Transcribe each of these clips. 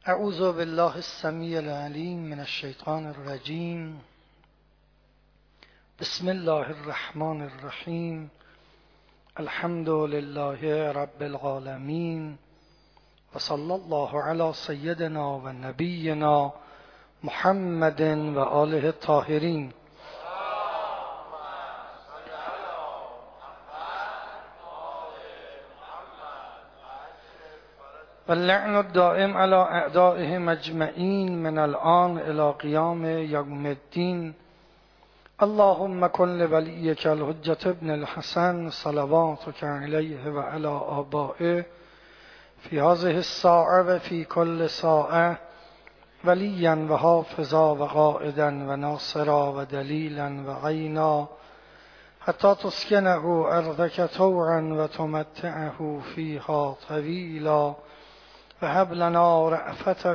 اعوذ بالله السمیع العلیم من الشیطان الرجیم. بسم الله الرحمن الرحیم. الحمد لله رب العالمین و صلی الله علی سیدنا و نبینا محمد و آله الطاهرین. واللعن الدائم على اعدائهم اجمعین من الآن الى قیام یوم الدین. اللهم کن لولیک الحجة ابن الحسن صلواتک علیه و علی آبائه فی هذه الساعة و فی کل ساعة ولیا و حافظا و قائدا و ناصرا و دلیلا و عینا حتی تسکنه ارضک طوعا و تمتعه فیها طویلا و هب لنا رأفته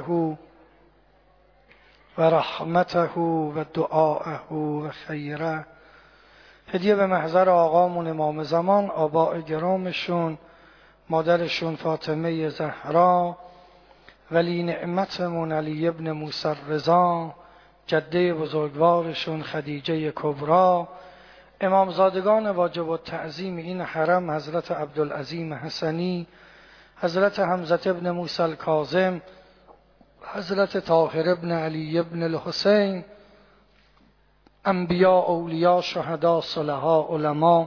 و رحمته و دعاءه و خیره. هدیه به محضر آقامون امام زمان، آباء گرامشون، مادرشون فاطمه زهرا، ولی نعمتمون علی ابن موسی الرضا، جده بزرگوارشون خدیجه کبرا، امامزادگان واجب التعظیم این حرم حضرت عبدالعظیم حسنی، حضرت حمزه ابن موسی الکاظم، حضرت طاهر ابن علی ابن الحسین، انبیاء، اولیاء، شهدا، صلحاء، علما،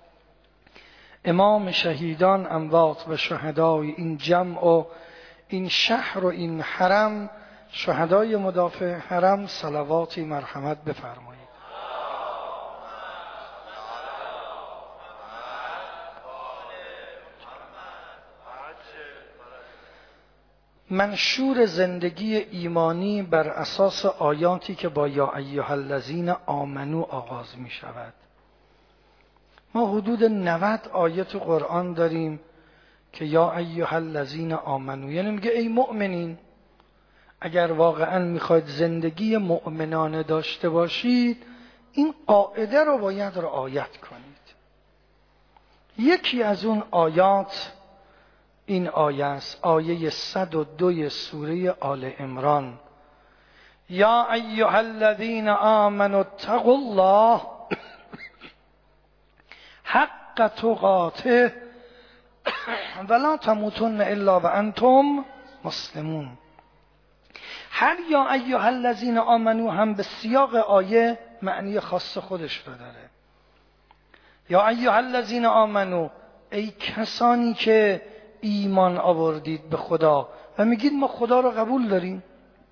امام شهیدان، اموات و شهدای این جمع و این شهر و این حرم، شهدای مدافع حرم صلواتی مرحمت بفرمایید. منشور زندگی ایمانی بر اساس آیاتی که با یا ایها الذین آمنو آغاز می شود. ما حدود 90 آیت قرآن داریم که یا ایها الذین آمنو، یعنی میگه ای مؤمنین، اگر واقعا میخواید زندگی مؤمنانه داشته باشید این قاعده رو باید رعایت کنید. یکی از اون آیات این آیه است، آیه 102 سوره آل عمران. یا ایها الذین آمنوا اتقوا الله حق تقاته ولا تموتن الا وانتم مسلمون. هر یا ایها الذین آمنو هم به سیاق آیه معنی خاص خودش رو داره. یا ایها الذین آمنو، ای کسانی که ایمان آوردید به خدا و میگید ما خدا رو قبول داریم.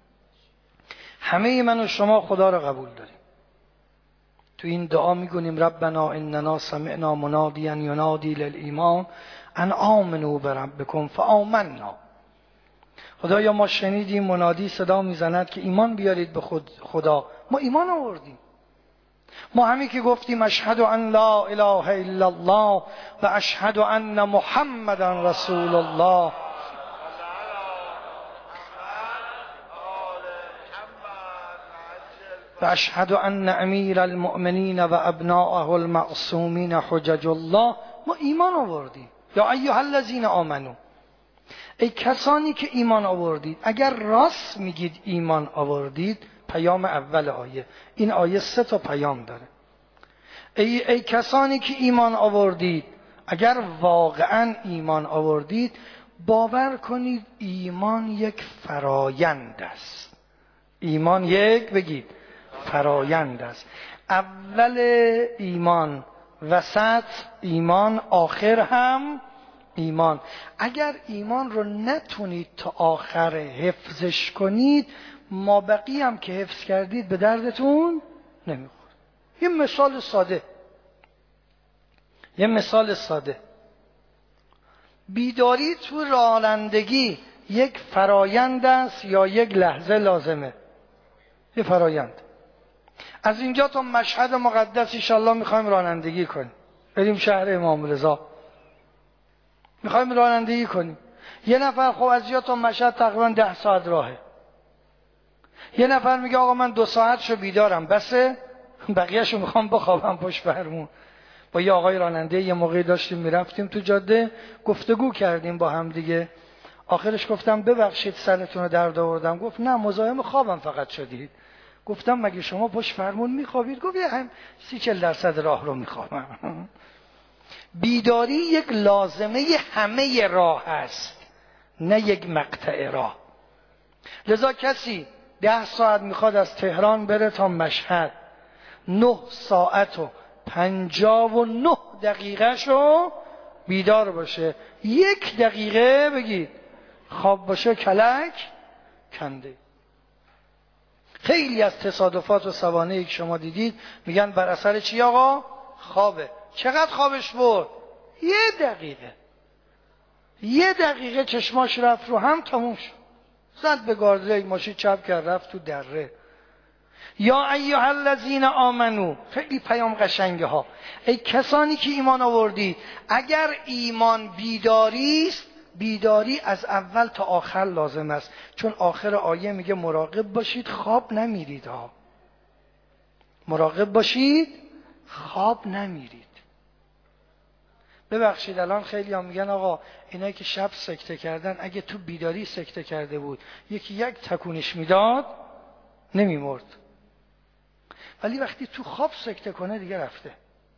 همه من و شما خدا رو قبول داریم. تو این دعا میگونیم ربنا اننا سمعنا منادیا ینادی للایمان ان آمنوا بربکم فآمنا. خدایا ما شنیدیم منادی صدا میزند که ایمان بیارید به خدا، ما ایمان آوردیم. ما همین که گفتیم اشهد ان لا اله الا الله و اشهد ان محمدا رسول الله و اشهد ان امیر المؤمنین و ابناءه المعصومین حجج الله، ما ایمان آوردیم. یا ایها الذین آمنو، ای کسانی که ایمان آوردید. اگر راست میگید ایمان آوردید، پیام اول آیه، این آیه 3 تا پیام داره. ای کسانی که ایمان آوردید، اگر واقعا ایمان آوردید باور کنید ایمان یک فرایند است. ایمان یک، بگید، فرایند است. اول ایمان، وسط ایمان، آخر هم ایمان. اگر ایمان رو نتونید تا آخر حفظش کنید، مابقی هم که حفظ کردید به دردتون نمیخوره. یه مثال ساده. بیداری تو رانندگی یک فرایند است یا یک لحظه لازمه؟ یه فرایند. از اینجا تا مشهد مقدس انشالله میخوایم رانندگی کنیم، بریم شهر امام رضا، میخوایم رانندگی کنیم. یه نفر خب از اینجا تا مشهد تقریبا 10 ساعت راهه. یه نفر میگه آقا من 2 ساعت شو بیدارم، بسه، بقیه‌شو میخوام بخوابم پشت فرمون. با یه آقای راننده یه موقعی داشتیم میرفتیم تو جاده، گفتگو کردیم با هم دیگه. آخرش گفتم ببخشید سرتون رو درد آوردم. گفت نه مزاحم خوابم فقط شدید. گفتم مگه شما پشت فرمون میخوابید؟ گفت هم 30-40% راه رو میخوابم. بیداری یک لازمه همه راه است، نه یک مقطع راه. لذا کسی 10 ساعت میخواد از تهران بره تا مشهد، 9 ساعت و 59 دقیقه شو بیدار باشه، 1 دقیقه بگید خواب باشه کلک کنده. خیلی از تصادفات و سوانحی که شما دیدید میگن بر اثر چی آقا؟ خوابه. چقدر خوابش برد؟ 1 دقیقه. 1 دقیقه چشماش رفت رو هم تموم شد. زد به گاردره، ماشین چپ کرد رفت تو دره. یا ایها الذین آمنو، خیلی پیام قشنگه ها. ای کسانی که ایمان آوردید، اگر ایمان بیداری است، بیداری از اول تا آخر لازم است. چون آخر آیه میگه مراقب باشید خواب نمیرید ها. مراقب باشید خواب نمیرید. ببخشید الان خیلی هم میگن آقا اینایی که شب سکته کردن اگه تو بیداری سکته کرده بود یکی 1 تکونش میداد نمیمرد، ولی وقتی تو خواب سکته کنه دیگه رفته.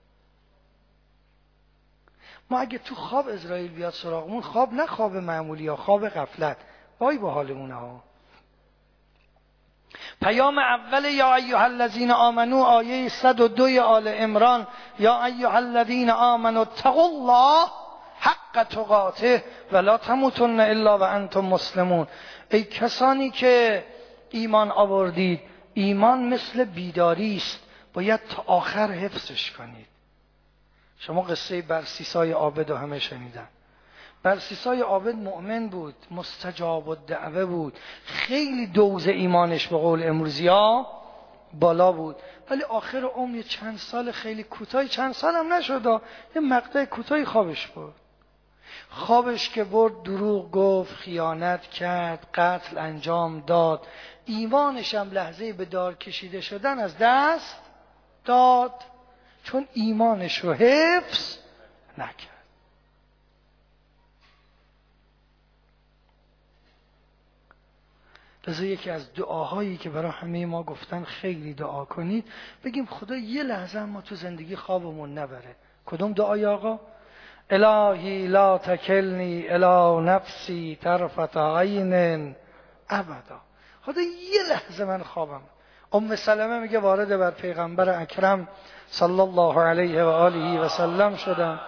ما اگه تو خواب اسرائیل بیاد سراغمون، خواب نه خواب معمولی ها، خواب غفلت، وای با حالمون ها. پیام اول یا ایها الذین آمنو آیه 102 آل عمران، یا ایها الذین آمنو اتقوا الله حق تقاته ولا تموتن الا وانتم مسلمون. ای کسانی که ایمان آوردید، ایمان مثل بیداری است، باید تا آخر حفظش کنید. شما قصه برسیسای عابد رو همه شنیدن. برسیسای عابد مؤمن بود، مستجاب الدعوه بود، خیلی دوز ایمانش به قول امروزی ها بالا بود، ولی آخر عمر چند سال خیلی کوتاهی، چند سال هم نشد، یه مقطع کوتاهی خوابش برد. خوابش که برد دروغ گفت، خیانت کرد، قتل انجام داد، ایمانش هم لحظه به دار کشیده شدن از دست داد، چون ایمانش رو حفظ نکرد. لذا یکی از دعاهایی که برای همه ما گفتن خیلی دعا کنید، بگیم خدا یه لحظه ما تو زندگی خوابمون نبره. کدوم دعای آقا؟ الهی لا تکلنی الی نفسی طرفت عین ابدا. خدا یه لحظه من خوابم. ام سلمه میگه وارد بر پیغمبر اکرم صلی الله علیه و آله و سلم شدم.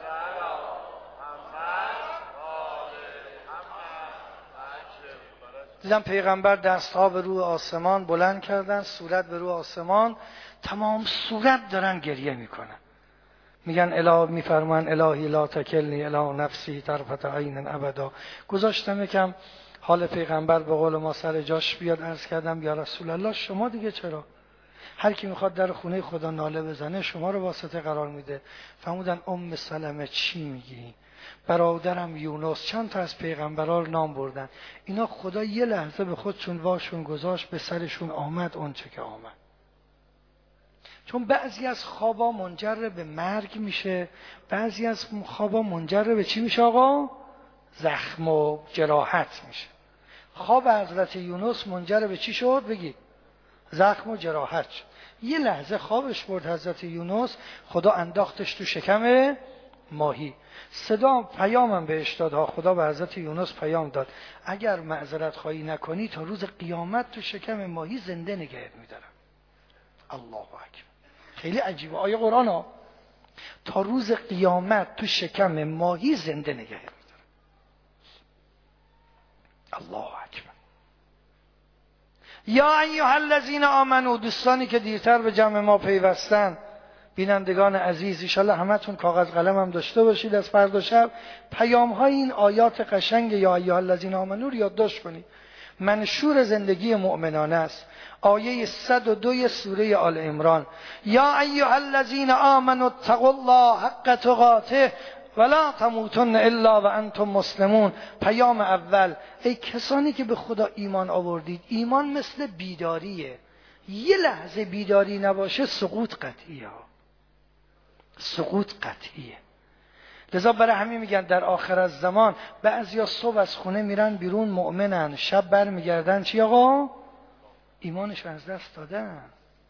دیدم پیغمبر دستها به روی آسمان بلند کردن، صورت به روی آسمان، تمام صورت دارن گریه میکنن. میگن اله، میفرمان الهی لا تکلنی الی نفسی طرفت عین ابدا. گذاشتم یکم حال پیغمبر به قول ما سر جاش بیاد، عرض کردم یا رسول الله شما دیگه چرا؟ هر کی میخواد در خونه خدا ناله بزنه شما رو واسطه قرار میده. فرمودن ام سلمه چی میگی؟ برادرم یونس، چند تا از پیغمبران رو نام بردن، اینا خدا یه لحظه به خودشون واشون گذاشت، به سرشون آمد اون چه که آمد. چون بعضی از خوابا منجر به مرگ میشه، بعضی از خوابا منجر به چی میشه آقا؟ زخم و جراحت میشه. خواب حضرت یونس منجر به چی شد؟ بگید زخم و جراحت شد. یه لحظه خوابش برد حضرت یونس، خدا انداختش تو شکم ماهی. صدا پیامم بهش داد ها، خدا به حضرت یونس پیام داد اگر معذرت خواهی نکنی تا روز قیامت تو شکم ماهی زنده نگهت میدارم. الله اکبر. خیلی عجیبه آیه قرآن ها. تا روز قیامت تو شکم ماهی زنده نگهت میدارم. الله اکبر. یا ایها الذین آمنو، دوستانی که دیرتر به جمع ما پیوستن، بینندگان عزیز، ان شاءالله همتون کاغذ قلم هم داشته باشید، از فردا شب پیام های این آیات قشنگ یا ایها الذین آمنو رو یادداشت کنید. منشور زندگی مؤمنانه است. آیه 102 سوره آل عمران، یا ایها الذین آمنوا اتقوا الله حق تقاته ولا تموتن الا وانتم مسلمون. پیام اول، ای کسانی که به خدا ایمان آوردید، ایمان مثل بیداریه. یه لحظه بیداری نباشه سقوط قطعیه. سقوط قطعیه. لذا برای همین میگن در آخر از زمان بعضیا صبح از خونه میرن بیرون مؤمنن، شب برمیگردن چی آقا؟ ایمانش از دست دادن.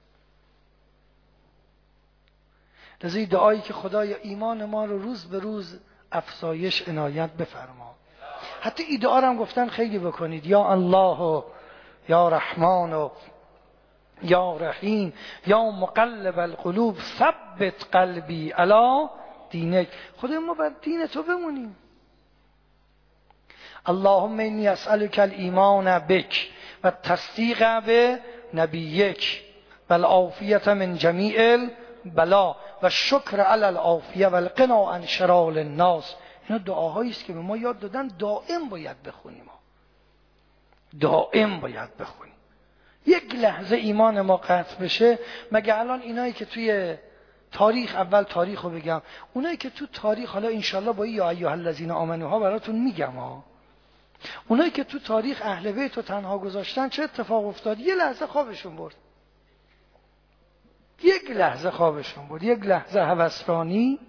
لذا دعایی که خدایا ایمان ما رو روز به روز افزایش عنایت بفرما. حتی این دعا رو هم گفتن خیلی بکنید، یا الله و یا رحمان و یا رحیم یا مقلب القلوب ثبت قلبی علی دینک. خدا ما بر دین تو بمونیم. اللهم انی اسألک الایمان بک و تصدیق به نبیک و العافیت من جمیع البلا و شکر علی العافیه و الغنا عن شرار الناس. اینا دعاهایی است که به ما یاد دادن دائم باید بخونیم. دائم باید بخونیم. یک لحظه ایمان ما قطع بشه، مگه الان اینایی که توی تاریخ، اول تاریخ رو بگم، اونایی که تو تاریخ، حالا انشالله با یا ایها الذین آمنوها براتون میگم ها، اونایی که تو تاریخ اهل بیت رو تنها گذاشتن چه اتفاق افتاد؟ یه لحظه خوابشون برد، یک لحظه خوابشون برد، یک لحظه هوسرانی،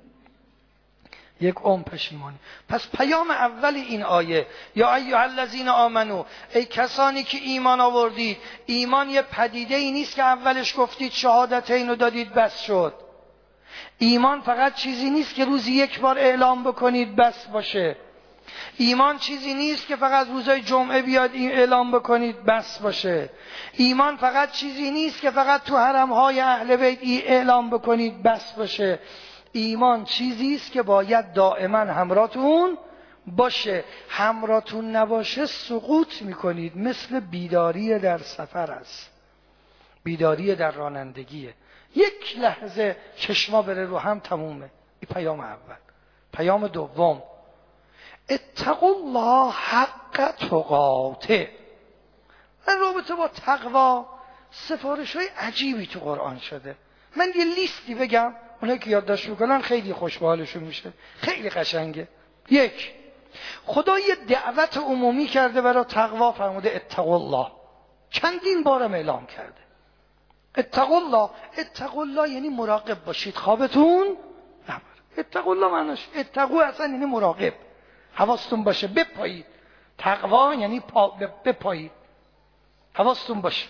یک عمر پشیمانی. پس پیام اول این آیه یا ایها الذین آمنو، ای کسانی که ایمان آوردید. ایمان یه پدیده ای نیست که اولش گفتید شهادتین رو دادید بس شد. ایمان فقط چیزی نیست که روزی یک بار اعلام بکنید بس باشه. ایمان چیزی نیست که فقط روزای جمعه بیاد اعلام بکنید بس باشه. ایمان فقط چیزی نیست که فقط تو حرمهای اهل بیت اعلام بکنید بس باشه. ایمان چیزی است که باید دائما همراهتون باشه. همراهتون نباشه سقوط میکنید. مثل بیداری در سفر است، بیداری در رانندگیه. یک لحظه چشما بره رو هم تمومه. این پیام اول. پیام دوم، اتقوا الله حق تقاته. من رابطه با تقوا سفارش های عجیبی تو قرآن شده. من یه لیستی بگم، اونایی که یادداشت میکنن خیلی خوشحالشون میشه، خیلی قشنگه. یک، خدا یه دعوت عمومی کرده برای تقوا، فرموده اتقوا الله. چندین بارم اعلام کرده اتقوا الله. اتقوا الله یعنی مراقب باشید، خوابتون نبره. اتقوا الله معناش، اتقوا اصلا یعنی مراقب، حواستون باشه، بپایید. تقوا یعنی بپایید، حواستون باشه.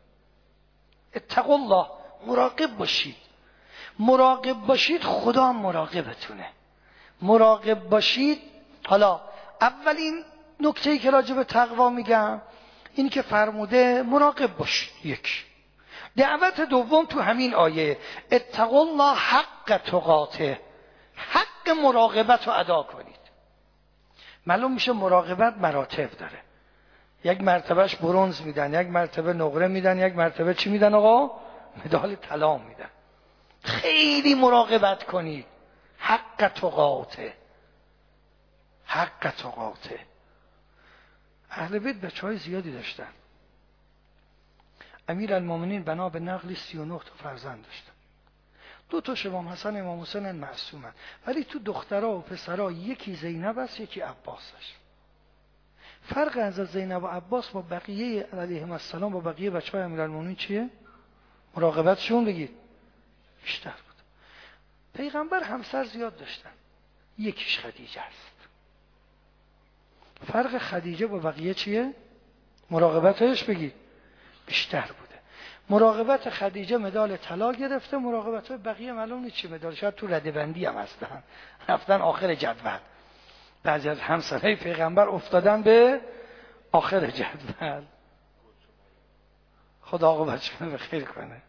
اتقوا الله، مراقب باشید. مراقب باشید، خدا هم مراقبتونه. مراقب باشید. حالا اولین نکته‌ای که راجع به تقوا میگم این که فرموده مراقب باشید. یک، دعوت دوم تو همین آیه اتقوا الله حق تقاته، حق مراقبت رو ادا کنید. معلوم میشه مراقبت مراتب داره. یک مرتبهش برنز میدن، یک مرتبه نقره میدن، یک مرتبه چی میدن آقا؟ مدال طلا میدن. خیلی مراقبت کنید. حق تقاته، حق تقاته. اهل بیت بچه‌های زیادی داشتن. امیرالمومنین بنا به نقلی 39 تا فرزند داشتن. 2 تاش امام حسن امام حسین معصومن، ولی تو دخترها و پسرها یکی زینب است، یکی عباس است. فرق از زینب و عباس با بقیه علیهم السلام، با بقیه بچه‌های امیرالمومنین چیه؟ مراقبتشون بگید بیشتر بود. پیغمبر همسر زیاد داشتن، یکیش خدیجه است. فرق خدیجه با بقیه چیه؟ مراقبتش بگید بیشتر بوده. مراقبت خدیجه مدال طلا گرفته، مراقبت بقیه معلوم نیست چی مدال، شاید تو ردبندی هم هستن، رفتن آخر جدول. بعضی از همسرای پیغمبر افتادن به آخر جدول. خدا عاقبتشون رو خیر کنه.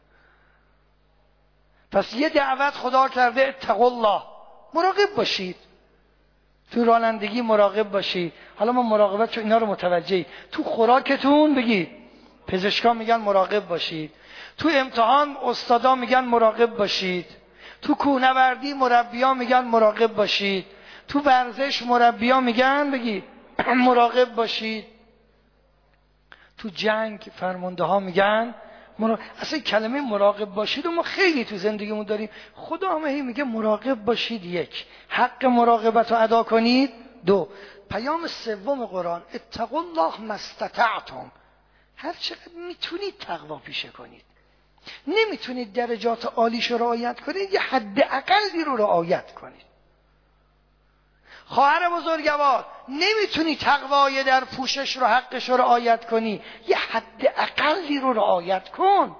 پس یه دعوت خدا کرده اتقوا الله، مراقب باشید. تو رانندگی مراقب باشید. حالا ما مراقبت چون اینا رو متوجهی. تو خوراکتون بگید، پزشکان میگن مراقب باشید. تو امتحان استادا میگن مراقب باشید. تو کوهنوردی مربیان میگن مراقب باشید. تو ورزش مربیان میگن بگید مراقب باشید. تو جنگ فرمانده ها میگن اصلا کلمه مراقب باشید و ما خیلی تو زندگیمون داریم. خدا هم میگه مراقب باشید. یک، حق مراقبت رو ادا کنید. دو، پیام سوم قرآن اتقوا الله ما استطعتم، هر چقدر میتونید تقوا پیشه کنید. نمیتونید درجات عالیش رو رعایت کنید، یه حد اقلی رو رعایت کنید. خواهر بزرگوار نمیتونی تقوای در پوشش رو حقش رو رعایت کنی، یه حد اقلی رو رعایت کن.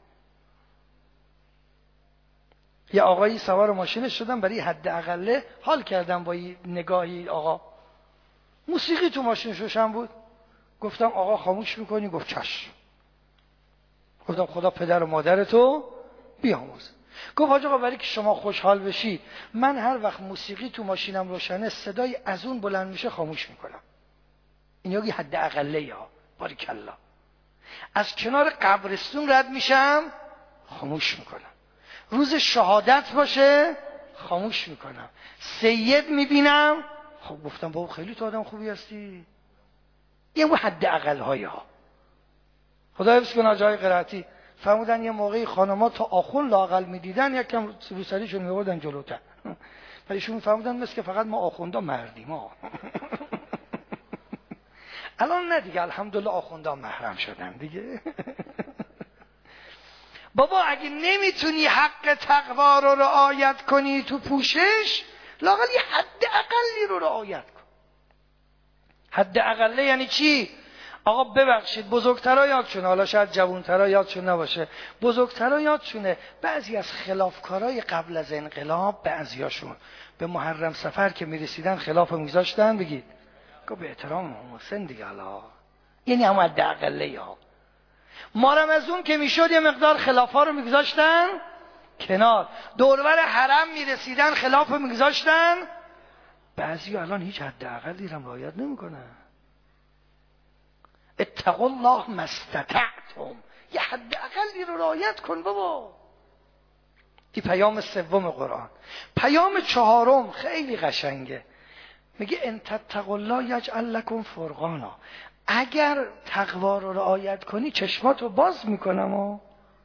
یه آقایی سوار ماشینش شدم، برای حد اقله حال کردم با نگاهی آقا. موسیقی تو ماشینش روشن بود. گفتم آقا خاموش میکنی؟ گفت چشم. گفتم خدا پدر و مادرتو بیامرزه. گفت حاج آقا برای که شما خوشحال بشید من هر وقت موسیقی تو ماشینم روشنه صدای از اون بلند میشه خاموش میکنم. این یه حد اقله یا باریکالله. از کنار قبرستون رد میشم خاموش میکنم. روز شهادت باشه خاموش میکنم. سید میبینم خب گفتم بابا خیلی تو آدم خوبی هستی. یه حد اقل ها. خدا حفظ کنه جای قرائتی فرمودن یه موقعی خانم‌ها تا آخون لااقل میدیدن یکم روسریشون میوردن جلوتر. ولیشون فرمودن مثل که فقط ما آخوندا مردیم ها. الان نه دیگه، الحمدلله آخوندا محرم شدن دیگه. بابا اگه نمیتونی حق تقوا رو رعایت کنی تو پوشش، لااقل یه حد اقلی رو رعایت کن. حد اقله یعنی چی؟ آقا ببخشید بزرگترها یادشونه، حالا شاید جوانترها یادشون نباشه، بزرگترها یادشونه بعضی از خلافکارای قبل از انقلاب بعضیاشون به محرم سفر که میرسیدن خلاف میذاشتن. بگید به احترام حسین دیگه، حالا یعنی هم حد اقله ها. مارم از اون که میشد یه مقدار خلافا رو میگذاشتن کنار، دورور حرم میرسیدن خلاف رو میگذاشتن. بعضی الان هیچ حد اقلی رو رعایت نمیکنن. اتقوا الله ما استطعتم، یه حد اقلی رو رعایت کن بابا. این پیام سوم قرآن. پیام چهارم خیلی قشنگه، میگه ان تتقوا الله یجعل لکم فرقانا. اگر تقوا رو رعایت کنی چشماتو باز میکنم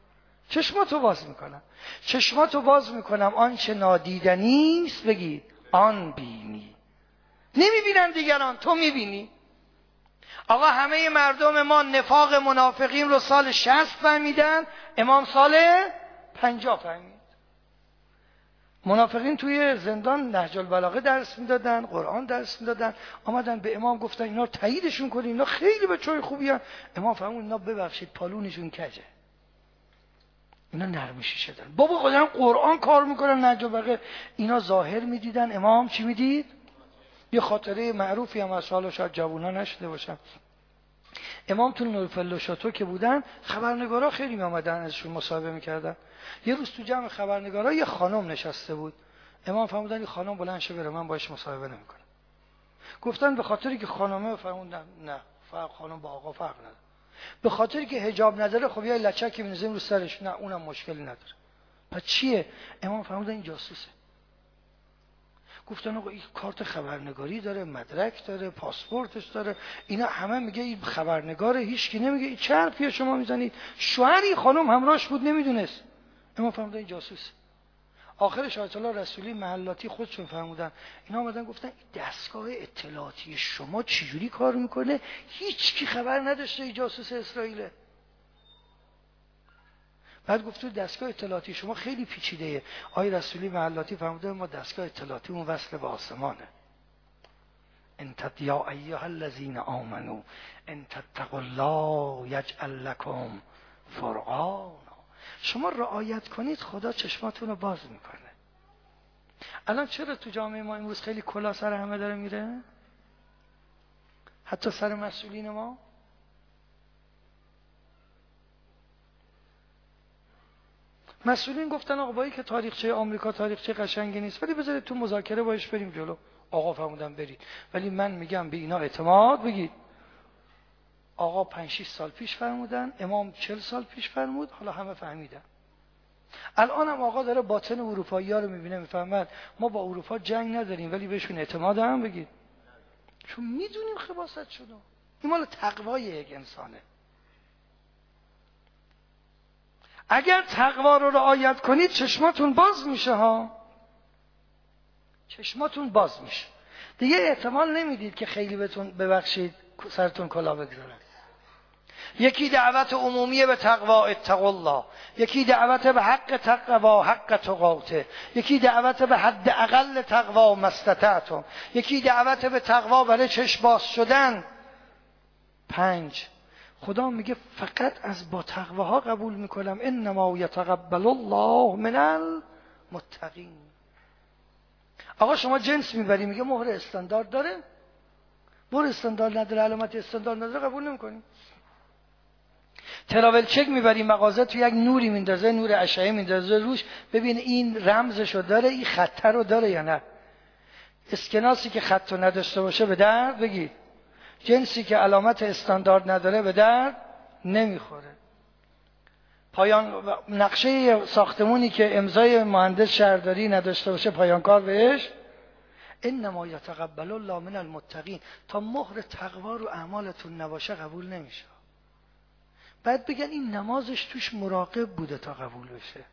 چشماتو باز میکنم آنچه نادیدنی است بگید آن بینی. نمیبینن دیگران، تو میبینی. آقا همه مردم ما نفاق منافقین رو سال 60 فهمیدن، امام سال 50 فهمید. منافقین توی زندان نهج البلاغه درس میدادن، قرآن درس میدادن، آمدن به امام گفتن اینا رو تاییدشون کنید، اینا خیلی بچهای خوبی هستن. امام فرمود اینا ببخشید پالونشون کجه، اینا نرمشی شدن. بابا خودم قرآن کار میکنن نهج البلاغه، اینا ظاهر میدیدن. امام چی میدید؟ یه خاطره معروفی هم از حالا شاید جوونا نشده باشن. امام تو نورفل شاتو که بودن خبرنگارا خیلی میامدن ازشون مصاحبه میکردن. یه روز تو جمع خبرنگارا یه خانم نشسته بود. امام فرمودن این خانم بلند شه بره، من باهاش مصاحبه نمیکنم. گفتن به خاطری که خانمه، فرمودن نه فرق خانم با آقا فرق نداره. به خاطری که حجاب نداره خب یه لچکی می‌ذاریم رو سرش، نه اونم مشکلی نداره. پس چیه؟ امام فرمودن این جاسوسه. گفتن آقا این کارت خبرنگاری داره، مدرک داره، پاسپورتش داره، اینا همه میگه این خبرنگاره، هیچکی نمیگه. این چه حرفیه شما میزنید؟ شوهری خانم همراهش بود نمیدونست. امام فرمودن این جاسوس. آخرش آیت الله رسولی محلاتی خودشون فرمودن، اینا آمدن گفتن این دستگاه اطلاعاتی شما چجوری کار میکنه؟ هیچکی خبر نداشته این جاسوس اسرائیله. بعد گفت تو دستگاه اطلاعاتی شما خیلی پیچیده‌ایه. آقای رسولی محلاتی فرموده ما دستگاه اطلاعاتی اون وصل به آسمانه. ان یا ایها الذین آمنو ان تتقوا الله یجعل لکم فرقانا. شما رعایت کنید خدا چشماتون رو باز میکنه. الان چرا تو جامعه ما امروز خیلی کلا سر همه داره میره؟ حتی سر مسئولین ما. مسئولین گفتن آقا با که تاریخچه آمریکا تاریخچه قشنگی نیست، ولی بذارید تو مذاکره باش بریم جلو. آقا فرمودن برید، ولی من میگم به اینا اعتماد بگید. آقا 5-6 سال پیش فرمودن، امام 40 سال پیش فرمود، حالا همه فهمیدن. الان هم آقا داره باطن اروپایی‌ها رو میبینه، میفهمد ما با اروپا جنگ نداریم ولی بهشون اعتماد هم بگید، چون میدونیم خباثت شده. این مال تقوای یک انسانه. اگر تقوا رو رعایت کنید چشماتون باز میشه ها، چشماتون باز میشه دیگه. احتمال نمیدید که خیلی بهتون ببخشید سرتون کلا بگذارن. یکی دعوت عمومی به تقوا اتقوا الله، یکی دعوت به حق تقوا حق تقاته، یکی دعوت به حد اقل تقوا ما استطعتم، یکی دعوت به تقوا برای چشم باز شدن. 5 خدا میگه فقط از با تقواها قبول میکنم، انما یتقبل الله من المتقین. آقا شما جنس میبری، میگه مهر استاندارد داره، مهر استاندارد نداره، علامت استاندارد نداره، قبول نمیکنی. تراول چک میبری مغازه، تو یک نوری میندازه، نور اشعه میندازه روش، ببین این رمزشو داره، این خط رو داره یا نه. اسکناسی که خط رو نداشته باشه به درد بگی، جنسی که علامت استاندارد نداره به درد نمیخوره. پایان نقشه ساختمونی که امضای مهندس شهرداری نداشته باشه پایانکار بهش، انما یتقبل الله من المتقین. تا مهر تقوا رو اعمالتون نباشه قبول نمیشه. بعد بگن این نمازش توش مراقب بوده تا قبول بشه،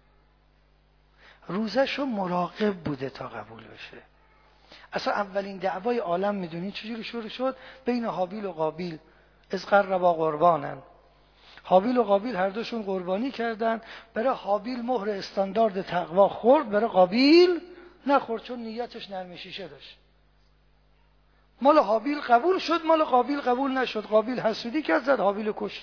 روزشو مراقب بوده تا قبول بشه. اصلا اولین دعوای عالم میدونید چجوری شروع شد؟ بین هابیل و قابیل. از قربا قربانن، هابیل و قابیل هر دوشون قربانی کردن. برای هابیل مهر استاندارد تقوا خورد، برای قابیل نخورد، چون نیتش نرم شیشه داشت. مال هابیل قبول شد، مال قابیل قبول نشد. قابیل حسودی کرد، زد هابیل رو کشت.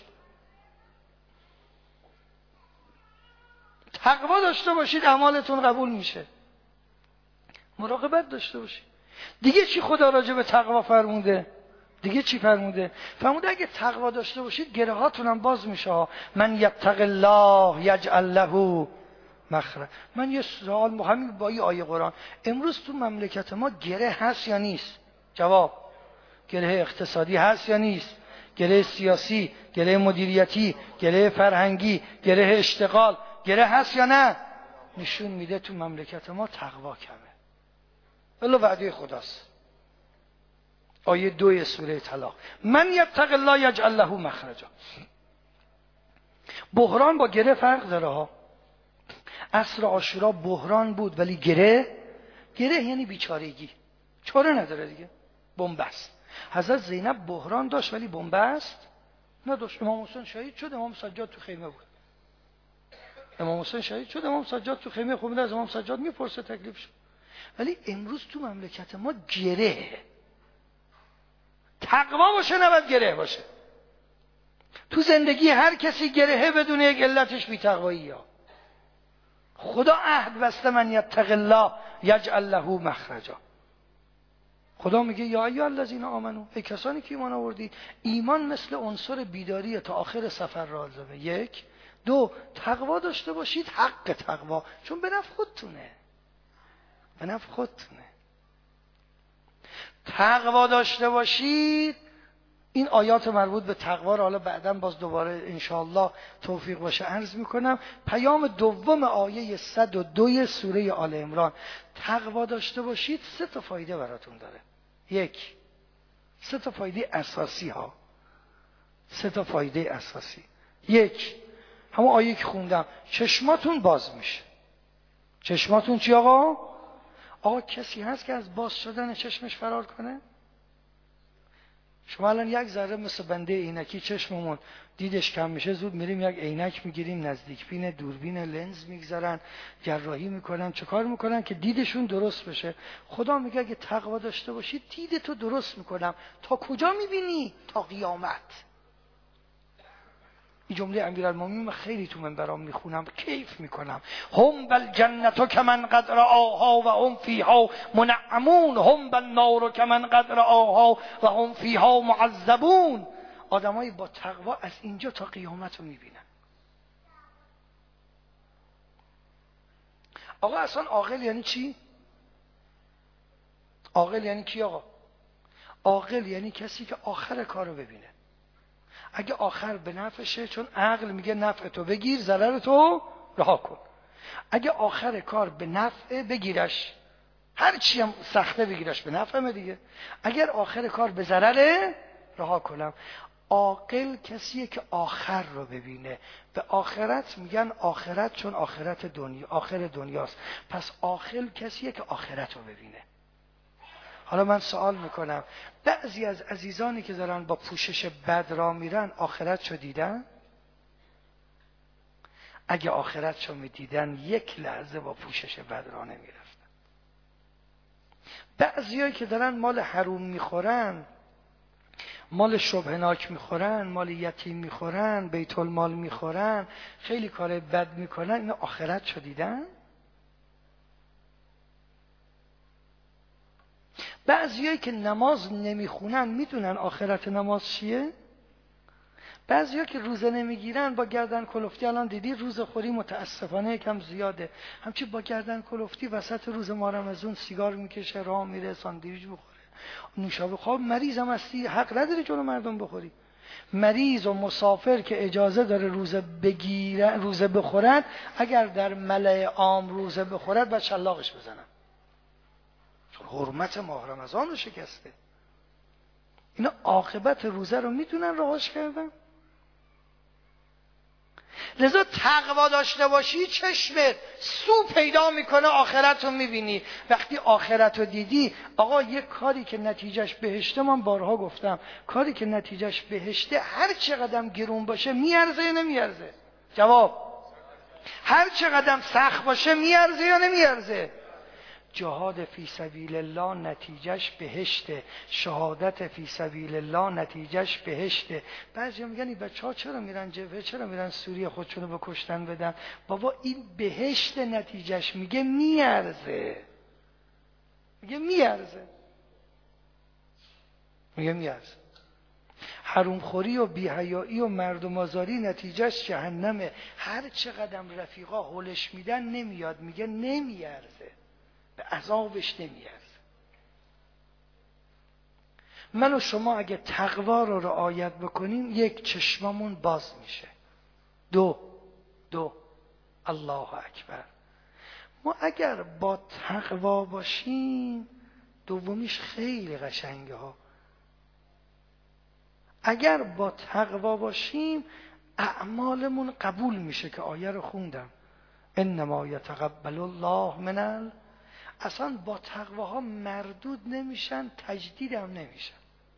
تقوا داشته باشید اعمالتون قبول میشه، مراقبت داشته باشید. دیگه چی خدا راجع به تقوا فرموده؟ دیگه چی فرموده؟ فرموده اگه تقوا داشته باشید گره هاتون هم باز میشه. من یتق الله یجعل له مخرج. من یه سوال مهمی با این آیه قرآن، امروز تو مملکت ما گره هست یا نیست؟ جواب. گره اقتصادی هست یا نیست؟ گره سیاسی، گره مدیریتی، گره فرهنگی، گره اشتغال، گره هست یا نه؟ نشون میده تو مملکت ما تقوا کمه. والله وعده خداست. آیه 2 سوره طلاق، من یتق الله یجعل له مخرجا. بحران با گره فرق داره ها. عصر عاشورا بحران بود ولی گره یعنی بیچارگی، چاره نداره دیگه، بنبست. حضرت زینب بحران داشت ولی بنبست نداشت. امام حسین شهید شد، امام سجاد تو خیمه بود. امام حسین شهید شد، امام سجاد تو خیمه خود از امام سجاد میپرسه تکلیف شد. ولی امروز تو مملکت ما گره، تقوا باشه نباید گره باشه. تو زندگی هر کسی گرهه بدون یک علتش بی تقوایی ها. خدا عهد بسته من یتق الله یجعل له مخرجا. خدا میگه یا ایها الذین آمنو، ای کسانی که ایمان آوردید. ایمان مثل عنصر بیداری تا آخر سفر لازمه. 1 2 تقوا داشته باشید، حق تقوا، چون به نفع خودتونه، به نفع خودتونه. تقوا داشته باشید. این آیات مربوط به تقوا رو حالا بعداً باز دوباره انشاءالله توفیق باشه عرض میکنم. پیام دوم آیه 102 سوره آل عمران، تقوا داشته باشید 3 تا فایده براتون داره. 1 3 تا فایده اساسی ها، 3 تا فایده اساسی. 1 همون آیه که خوندم، چشماتون باز میشه. چشماتون چی آقا؟ آقا کسی هست که از باز شدن چشمش فرار کنه؟ شما الان یک ذره مثل بنده عینکی چشممون دیدش کم میشه، زود میریم یک عینک میگیریم، نزدیک بین، دوربین، لنز میگذارن، جراحی میکنن، چه کار میکنن که دیدشون درست بشه. خدا میگه اگه تقوا داشته باشید دیدتو درست میکنم. تا کجا میبینی؟ تا قیامت. این جمله امیرالمومنین من خیلی تو منبرام میخونم، کیف میکنم. هم بالجنة کمن قد رآها و هم فیها منعمون، هم بالنار کمن قد رآها و هم فیها معذبون. آدمایی با تقوا از اینجا تا قیامت رو میبینن. آقا اصلا عاقل یعنی چی؟ عاقل یعنی کی آقا؟ عاقل یعنی کسی که آخر کارو ببینه. اگه آخر به نفعشه، چون عقل میگه نفع تو بگیر، ضرر تو رها کن. اگه آخر کار به نفع بگیرش، هر چی هم سخته بگیرش به نفعمه دیگه. اگر آخر کار به ضرره، رها کنم. عاقل کسیه که آخر رو ببینه. به آخرت میگن آخرت، چون آخرت دنیا، آخر دنیاست. پس عاقل کسیه که آخرت رو ببینه. حالا من سوال میکنم، بعضی از عزیزانی که دارن با پوشش بد را میرن آخرتشو دیدن؟ اگه آخرتشو میدیدن یک لحظه با پوشش بد را نمیرفتن. بعضیایی که دارن مال حروم میخورن، مال شبهناک میخورن، مال یتیم میخورن، بیت المال میخورن، خیلی کار بد میکنن، اینا آخرتشو دیدن؟ بعضیایی که نماز نمیخونن میدونن آخرت نماز چیه؟ بعضیا که روزه نمیگیرن با گردن کلفتی، الان دیدی روزه خوری متاسفانه یکم زیاده، همچی با گردن کلفتی وسط روز ماه رمضان سیگار میکشه، راه میره، ساندویچ بخوره، نوشابه. خب مریض هم هستی، حق نداری جلو مردم بخوری. مریض و مسافر که اجازه داره روزه بخورد، اگر در ملأ عام روزه بخورد باید شلاقش بزنن، چون حرمت ماه رمضان رو شکسته. اینا عاقبت روزه رو میتونن رهاش کردن. لذا تقوا داشته باشی چشمت سو پیدا میکنه، آخرت رو میبینی. وقتی آخرت رو دیدی، آقا یک کاری که نتیجهش بهشته، من بارها گفتم، کاری که نتیجهش بهشته هر چقدر گرون باشه میارزه یا نمیارزه؟ جواب. هر چقدر سخت باشه میارزه یا نمیارزه؟ جهاد فی سبیل الله نتیجهش بهشته، شهادت فی سبیل الله نتیجهش بهشته. بعضی میگن این بچه‌ها چرا میرن جبهه، چرا میرن سوریه خودشونو بکشتن بدن؟ بابا این بهشت نتیجهش، میگه میارزه، میگه میارزه، میگه میارزه. حروم خوری و بی‌حیایی و مردم آزاری نتیجهش جهنمه. هر چقدر رفیقا هولش میدن نمیاد، میگه نمیارزه، به عذابش نمیارزه. من و شما اگه تقوا رو رعایت بکنیم، یک، چشممون باز میشه. دو الله اکبر. ما اگر با تقوا باشیم، دومیش خیلی قشنگه ها. اگر با تقوا باشیم اعمالمون قبول میشه، که آیه رو خوندم، انما یتقبل الله من اصلا با تقواها مردود نمیشن، تجدید هم نمیشن.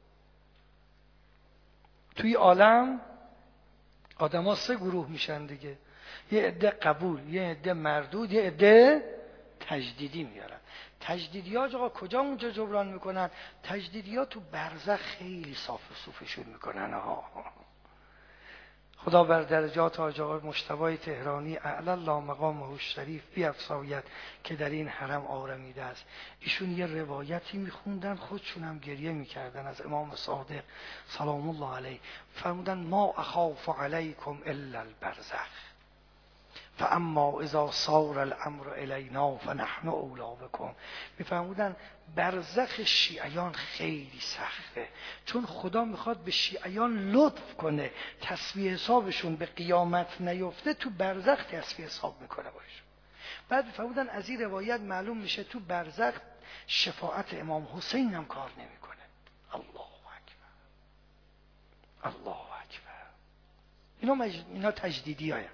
توی عالم آدم ها 3 گروه میشن دیگه، یه عده قبول، یه عده مردود، یه عده تجدیدی میارن. تجدیدی ها آقا کجا اونجا جبران میکنن؟ تجدیدی ها تو برزخ خیلی صاف و صوفشون میکنن ها. خدا بر درجات حاج آقای مجتبی تهرانی اعلی الله مقامه الشریف بیفزاید که در این حرم آرمیده است. ایشون یه روایتی میخوندن، خودشون هم گریه میکردن، از امام صادق سلام الله علیه. فرمودن ما اخاف علیکم الا البرزخ فاما اذا صار الامر الینا فنحن اولی بکم. میفرمودن برزخ شیعیان خیلی سخته، چون خدا میخواد به شیعیان لطف کنه، تسویه حسابشون به قیامت نیفته، تو برزخ تسویه حساب میکنه باشون. بعد میفرمودن از این روایت معلوم میشه تو برزخ شفاعت امام حسین هم کار نمیکنه. الله اکبر، الله اکبر. اینا تجدیدی هایم.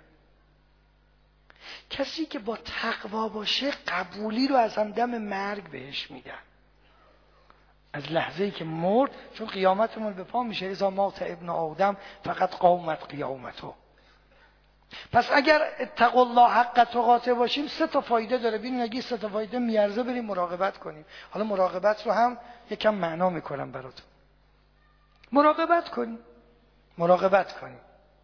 کسی که با تقوا باشه قبولی رو از هم دم مرگ بهش میدن، از لحظه‌ای که مرد، چون قیامتمون به پا میشه، اذا مات ابن آدم فقط قامت قیامته. پس اگر اتقوا الله حق تقاته باشیم 3 تا فایده داره. ببین اگه 3 تا فایده میارزه بریم مراقبت کنیم. حالا مراقبت رو هم یکم معنا میکنم براتون. مراقبت کنیم، مراقبت کنیم،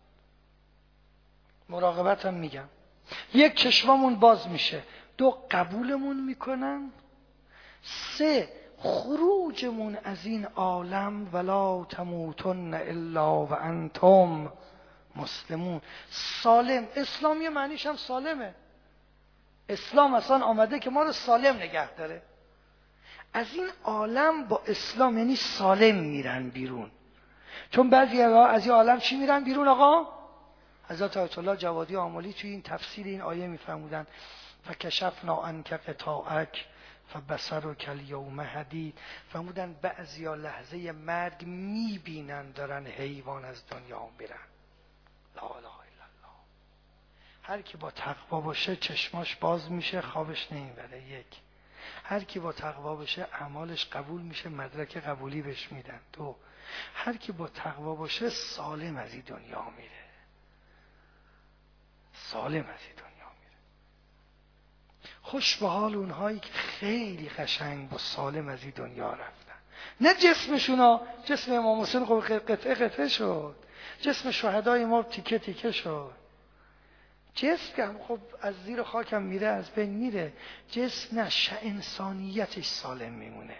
مراقبت هم میگم. 1 چشممون باز میشه، 2 قبولمون میکنن، 3 خروجمون از این عالم ولا تموتن الا و انتم مسلمون. سالم. اسلام یه معنیش هم سالمه. اسلام اصلا آمده که ما رو سالم نگه داره. از این عالم با اسلام یعنی سالم میرن بیرون. چون بعضی از این عالم چی میرن بیرون آقا؟ حضرت آیت الله جوادی آملی توی این تفسیر این آیه میفرمودن فکشفنا عنک غطاءک فبصرک الیوم حدید. فرمودن بعضیا لحظه مرگ میبینن دارن حیوان از دنیا میرن. لا اله الا الله. هر کی با تقوا باشه چشماش باز میشه، خوابش نمیبره. 1. هر کی با تقوا باشه اعمالش قبول میشه، مدرک قبولی بهش میدن. 2 هر کی با تقوا باشه سالم از این دنیا میره، سالم از این دنیا میره. خوش به حال اونهایی که خیلی قشنگ با سالم از این دنیا رفتن. نه جسمشونا، جسم امام حسین خب قطعه قطعه شد، جسم شهدای ما تیکه تیکه شد، جسم هم خب از زیر خاکم میره، از بین میره، جسم نه، انسانیتش سالم میمونه.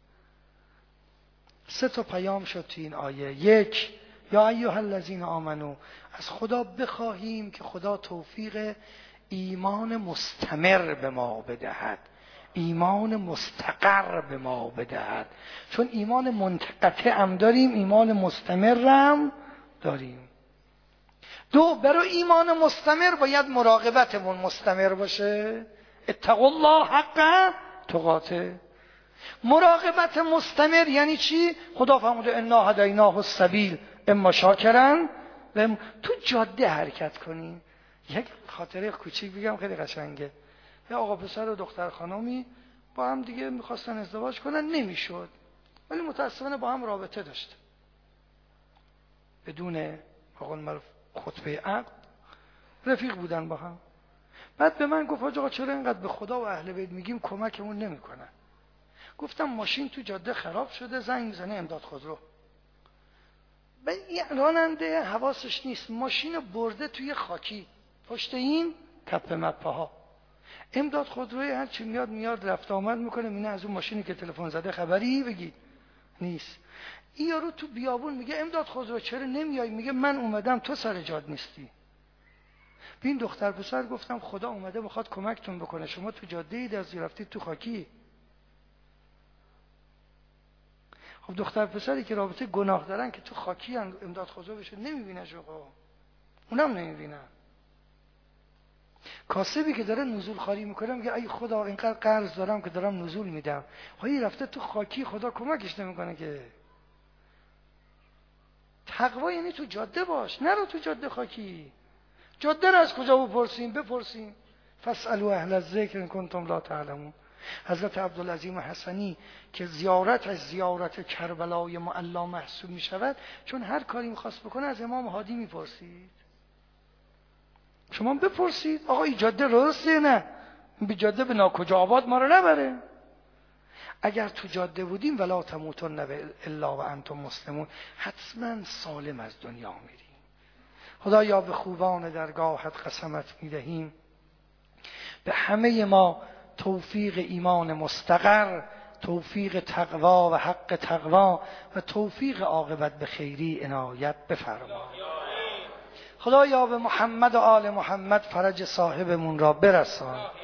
3 پیام شد تو این آیه. 1 یا ایها الذین آمنو، از خدا بخواهیم که خدا توفیق ایمان مستمر به ما بدهد، ایمان مستقر به ما بدهد. چون ایمان منقطع هم داریم، ایمان مستمر هم داریم. 2 برای ایمان مستمر باید مراقبتمون مستمر باشه. اتقوا الله حق تقاته. مراقبت مستمر یعنی چی؟ خدا فرموده انا هدیناه السبیل اما شاکرا تو جاده حرکت کنیم. یک خاطره کوچیک بگم خیلی قشنگه. یه آقا پسر و دختر خانمی با هم دیگه میخواستن ازدواج کنن، نمیشد، ولی متاسفانه با هم رابطه داشت بدون قول معروف خطبه عقد، رفیق بودن با هم. بعد به من گفت آقا چرا اینقدر به خدا و اهل بیت میگیم کمکمون نمیکنن؟ گفتم ماشین تو جاده خراب شده، زنگ میزنه امداد خودرو. این راننده حواسش نیست، ماشین برده توی خاکی پشت این تپه مپه ها. امداد خودروی هر چی میاد رفت آمد میکنه، اینه از اون ماشینی که تلفن زده خبری بگی نیست. این یارو تو بیابون میگه امداد خودرو چرا نمیای؟ میگه من اومدم تو سر جاد نیستی. بین دختر پسر گفتم خدا اومده میخواد کمکتون بکنه، شما تو جاده اید از رفتید تو خاکی. خب دختر پسری که رابطه گناه دارن که تو خاکی امداد خودرو بشه نمیبینه شما، اونم نمیبینن. کاسبی که داره نزول خاری میکنه میگه ای خدا اینقدر قرض دارم که دارم نزول میدم، هایی رفته تو خاکی، خدا کمکش نمیکنه که. تقوا یعنی تو جاده باش، نرو تو جاده خاکی. جاده رو از کجا بپرسیم فاسالوا اهل الذکر ان کنتم لا تعلمون. حضرت عبدالعظیم حسنی که زیارت کربلای معلا محسوب می شود، چون هر کاری میخواست بکنه از امام هادی میپرسید. شما بپرسید آقا این جاده درسته نه؟ به جاده به ناکجا آباد ما رو نبره. اگر تو جاده بودیم ولا تموتن الا و انتم مسلمون، حتما سالم از دنیا میریم. خدایا به خوبان درگاهت قسمت میدهیم به همه ما توفیق ایمان مستقر، توفیق تقوا و حق تقوا و توفیق عاقبت به خیری عنایت بفرما. خدایا به محمد و آل محمد فرج صاحبمون را برسان.